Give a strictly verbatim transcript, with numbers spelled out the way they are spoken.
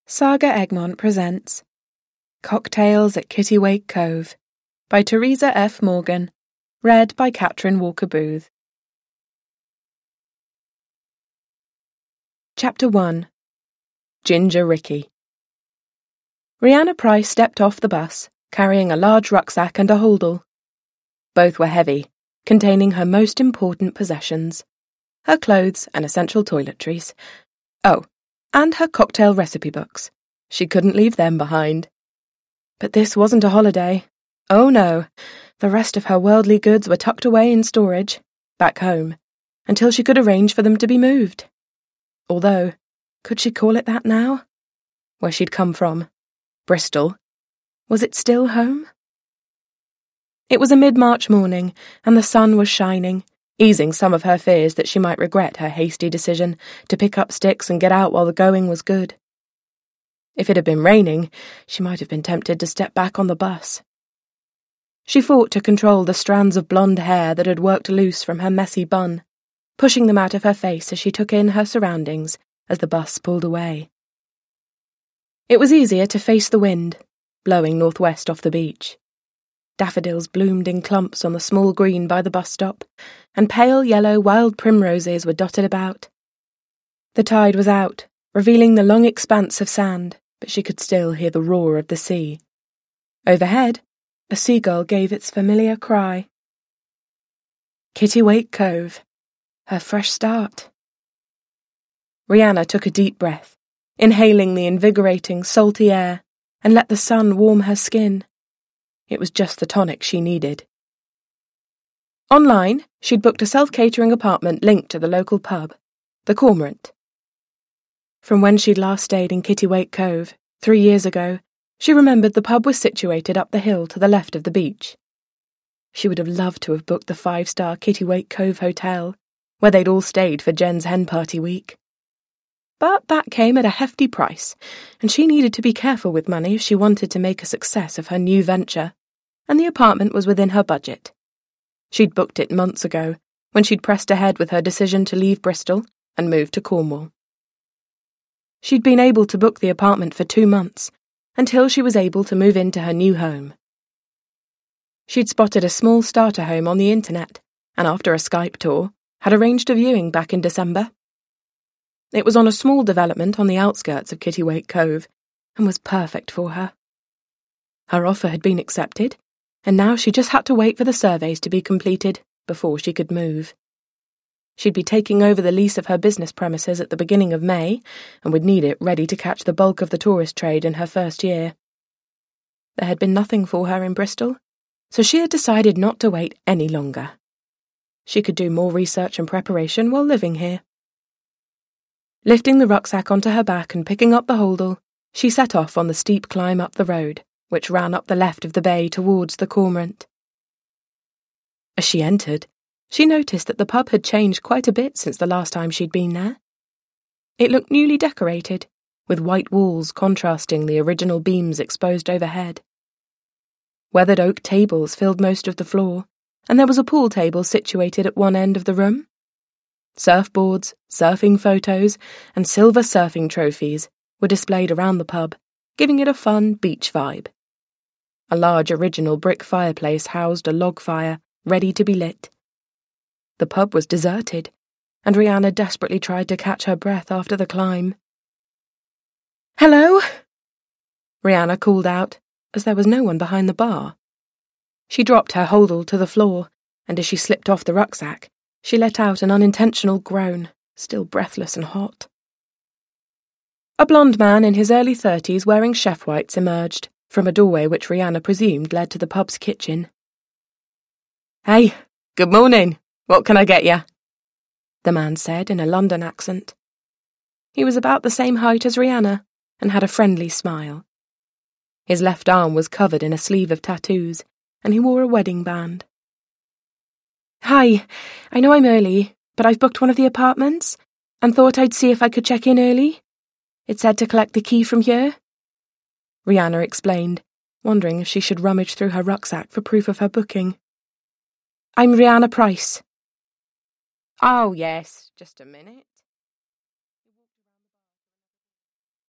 Saga Egmont presents Cocktails at Kittiwake Cove by Teresa F. Morgan, read by Catherine Walker Booth. Chapter one. Ginger Ricky. Rihanna Price stepped off the bus, carrying a large rucksack and a holdall. Both were heavy, containing her most important possessions, her clothes and essential toiletries. Oh, and her cocktail recipe books. She couldn't leave them behind. But this wasn't a holiday. Oh no, the rest of her worldly goods were tucked away in storage, back home, until she could arrange for them to be moved. Although, could she call it that now? Where she'd come from, Bristol, was it still home? It was a mid-March morning, and the sun was shining, easing some of her fears that she might regret her hasty decision to pick up sticks and get out while the going was good. If it had been raining, she might have been tempted to step back on the bus. She fought to control the strands of blonde hair that had worked loose from her messy bun, pushing them out of her face as she took in her surroundings as the bus pulled away. It was easier to face the wind, blowing northwest off the beach. Daffodils bloomed in clumps on the small green by the bus stop, and pale yellow wild primroses were dotted about. The tide was out, revealing the long expanse of sand, but she could still hear the roar of the sea. Overhead, a seagull gave its familiar cry. Kittiwake Cove, her fresh start. Rihanna took a deep breath, inhaling the invigorating, salty air, and let the sun warm her skin. It was just the tonic she needed. Online, she'd booked a self-catering apartment linked to the local pub, the Cormorant. From when she'd last stayed in Kittiwake Cove, three years ago, she remembered the pub was situated up the hill to the left of the beach. She would have loved to have booked the five-star Kittiwake Cove Hotel, where they'd all stayed for Jen's hen party week. But that came at a hefty price, and she needed to be careful with money if she wanted to make a success of her new venture, and the apartment was within her budget. She'd booked it months ago, when she'd pressed ahead with her decision to leave Bristol and move to Cornwall. She'd been able to book the apartment for two months, until she was able to move into her new home. She'd spotted a small starter home on the internet, and after a Skype tour, had arranged a viewing back in December. It was on a small development on the outskirts of Kittiwake Cove, and was perfect for her. Her offer had been accepted, and now she just had to wait for the surveys to be completed before she could move. She'd be taking over the lease of her business premises at the beginning of May, and would need it ready to catch the bulk of the tourist trade in her first year. There had been nothing for her in Bristol, so she had decided not to wait any longer. She could do more research and preparation while living here. Lifting the rucksack onto her back and picking up the holdall, she set off on the steep climb up the road, which ran up the left of the bay towards the Cormorant. As she entered, she noticed that the pub had changed quite a bit since the last time she'd been there. It looked newly decorated, with white walls contrasting the original beams exposed overhead. Weathered oak tables filled most of the floor, and there was a pool table situated at one end of the room. Surfboards, surfing photos, and silver surfing trophies were displayed around the pub, giving it a fun beach vibe. A large original brick fireplace housed a log fire, ready to be lit. The pub was deserted, and Rihanna desperately tried to catch her breath after the climb. "Hello?" Rihanna called out, as there was no one behind the bar. She dropped her holdall to the floor, and as she slipped off the rucksack, she let out an unintentional groan, still breathless and hot. A blond man in his early thirties wearing chef whites emerged from a doorway which Rihanna presumed led to the pub's kitchen. "Hey, good morning. What can I get ya?" the man said in a London accent. He was about the same height as Rihanna and had a friendly smile. His left arm was covered in a sleeve of tattoos, and he wore a wedding band. "Hi, I know I'm early, but I've booked one of the apartments, and thought I'd see if I could check in early. It said to collect the key from here," Rihanna explained, wondering if she should rummage through her rucksack for proof of her booking. "I'm Rihanna Price." "Oh, yes, just a minute."